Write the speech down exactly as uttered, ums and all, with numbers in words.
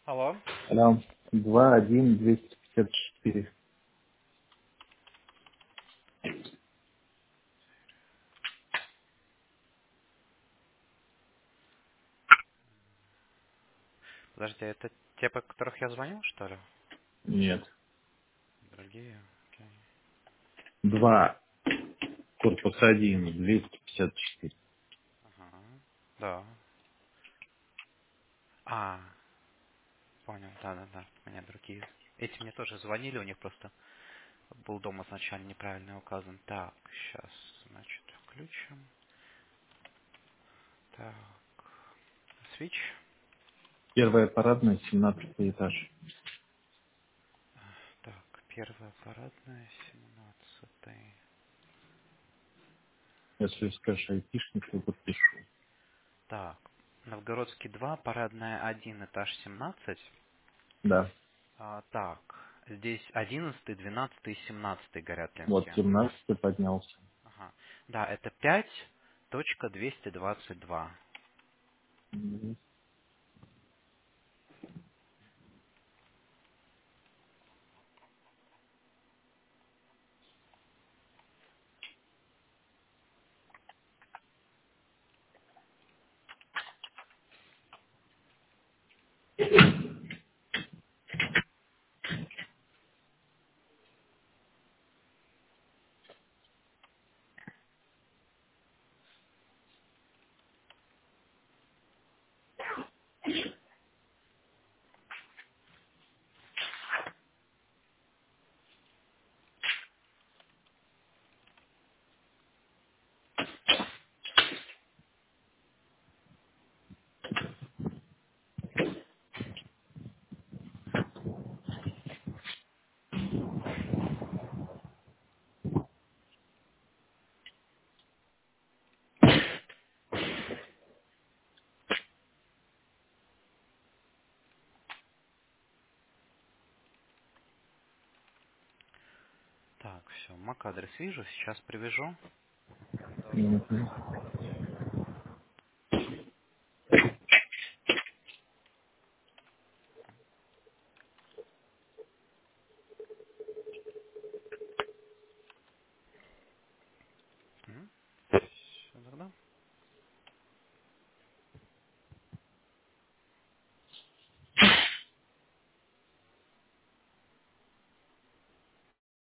Алло. Алло. Два, один, двести пятьдесят четыре. Подожди, это те, по которых я звонил, что ли? Нет. Другие? Окей. Два, корпус один, двести пятьдесят четыре. Ага. Да. А, понял, да-да-да. У меня другие. Эти мне тоже звонили, у них просто был дом изначально неправильно указан. Так, сейчас, значит, включим. Так, свич. Первая парадная, семнадцатый этаж. Так, первая парадная, семнадцатый. Если скажешь айтишник, то подпишу. Так, Новгородский два, парадная один, этаж семнадцать. Да. А, так, здесь одиннадцатый, двенадцатый и семнадцатый горят Вот линки. семнадцатый поднялся. Ага. Да, это пять точка двести двадцать два. Мгм. Так, все, мак адрес вижу, сейчас привяжу. Должно Мгм. сработать.